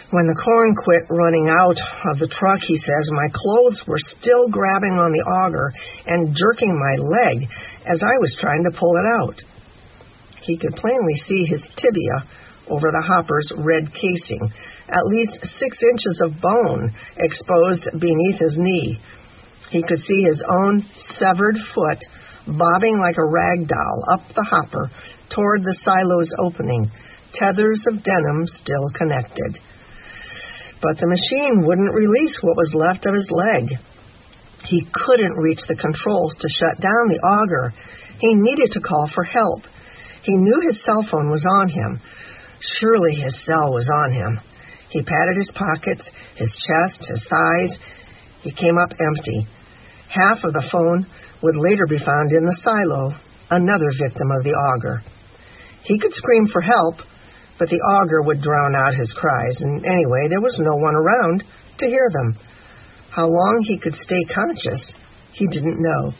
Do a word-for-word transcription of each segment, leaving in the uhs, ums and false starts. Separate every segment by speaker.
Speaker 1: When the corn quit running out of the truck, he says, my clothes were still grabbing on the auger and jerking my leg as I was trying to pull it out. He could plainly see his tibia over the hopper's red casing, at least six inches of bone exposed beneath his knee. He could see his own severed foot bobbing like a rag doll up the hopper toward the silo's opening, tethers of denim still connected. But the machine wouldn't release what was left of his leg. He couldn't reach the controls to shut down the auger. He needed to call for help. He knew his cell phone was on him. Surely his cell was on him. He patted his pockets, his chest, his thighs. He came up empty. Half of the phone would later be found in the silo, another victim of the auger. He could scream for help, but the auger would drown out his cries, and anyway, there was no one around to hear them. How long he could stay conscious, he didn't know.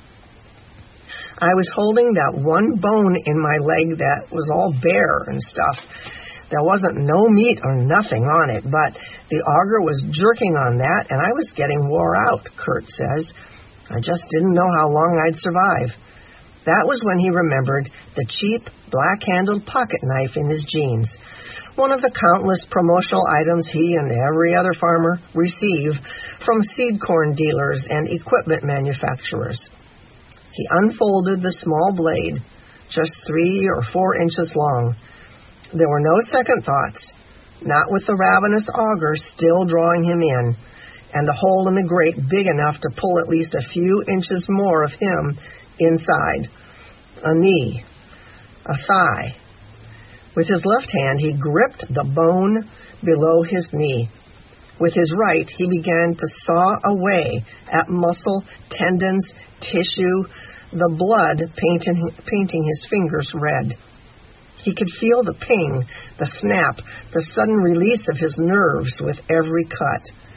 Speaker 1: I was holding that one bone in my leg that was all bare and stuff. There wasn't no meat or nothing on it, but the auger was jerking on that, and I was getting wore out, Kurt says. I just didn't know how long I'd survive. That was when he remembered the cheap, black-handled pocket knife in his jeans, one of the countless promotional items he and every other farmer receive from seed corn dealers and equipment manufacturers. He unfolded the small blade, just three or four inches long. There were no second thoughts, not with the ravenous auger still drawing him in, and the hole in the grate big enough to pull at least a few inches more of him inside. A knee, a thigh. With his left hand, he gripped the bone below his knee. With his right, he began to saw away at muscle, tendons, tissue, the blood painting, painting his fingers red. He could feel the ping, the snap, the sudden release of his nerves with every cut.